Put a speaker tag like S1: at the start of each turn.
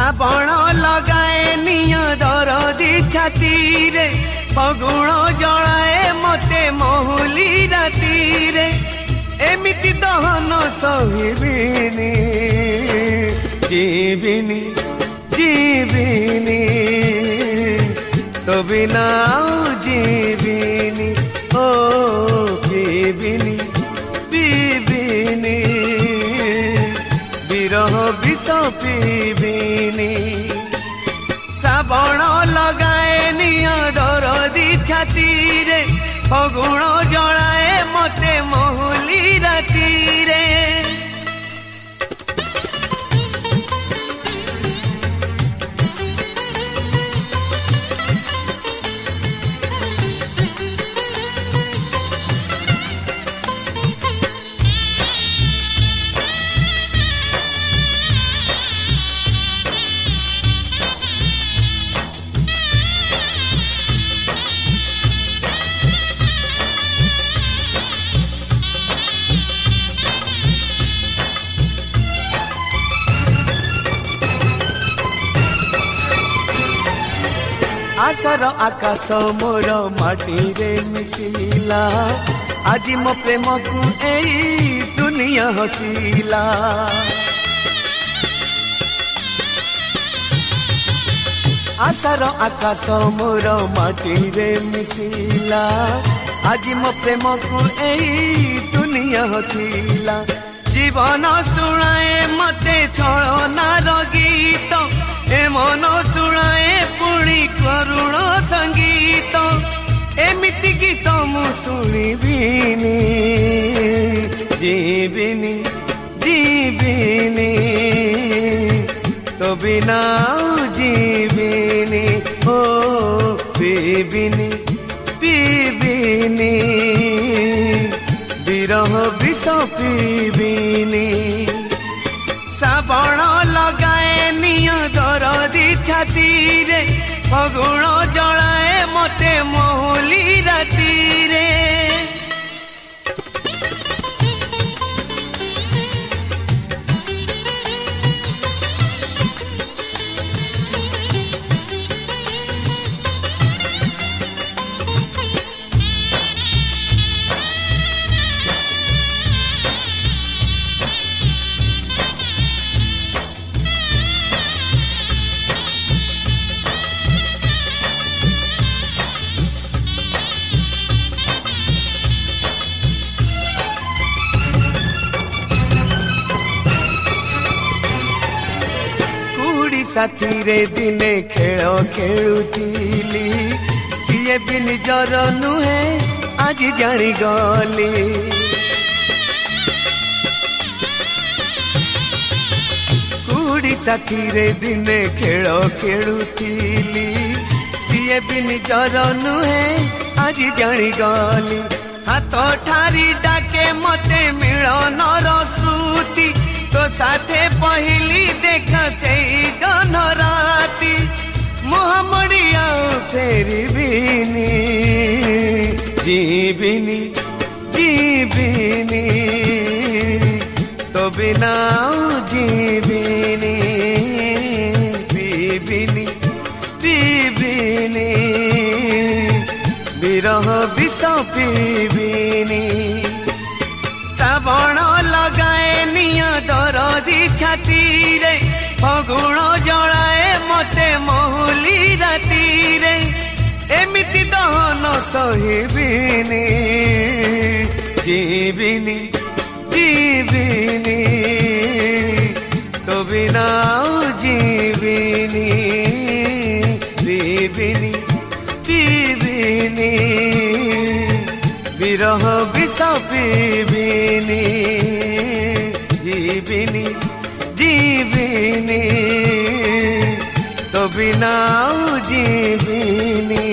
S1: श्रावण लगाए निया दरदी छाती रे फगुण जलाए मते महुली राती रे एमिति दहन सहिबिनी जीविनी जीविनी तो बिना जीविनी ओ पीबिनी पीबिनी विरह विष पीबिनी श्रावण लगाए निया दरदी छाती रे फगुण जलाए मते महुली राती रे आशर आकाश मोर माटी रे मिशिला आज मो प्रेम को एई दुनिया हसीला आशर आकाश मोर माटी रे मिशिला आज मो प्रेम को एई दुनिया हसीला जीवन सुनाए मते छलनार गीत ए मन सुनाए पुणी करुण संगीत एमिति गीत मु शुणिबिनी जीविनी जीविनी तो बिना जीविनी ओ पीबिनी पीबिनी विरह विष पीबिनी श्रावण लगाए निया दरदी छाती रे फगुण जलाए मते महुली राती रे साथी रे दिने खेल खेलुली सीए भी निजर नुहे आज जानी गली कुड़ी साथी रे दिने खेल खेलुली सीए भी निजर नुहे आज जानी गली हाथ ठारी डाके मते मिलन रसूती तो साथे पहली देखा से जन राती मोहम्मदिया फेरी बिनी जीविनी जीविनी तो बिना जीविनी पीबिनी पीबिनी विरह विष पीबिनी श्रावण लगाए निया दरदी छाती रे फगुण जलाए मते महुली राती रे एमिति दहन सहिबिनी जीविनी जीविनी तो बिना जीविनी पीबिनी पीबिनी विरह विष पीबिनी जीविनी जीविनी तो बिना जीविनी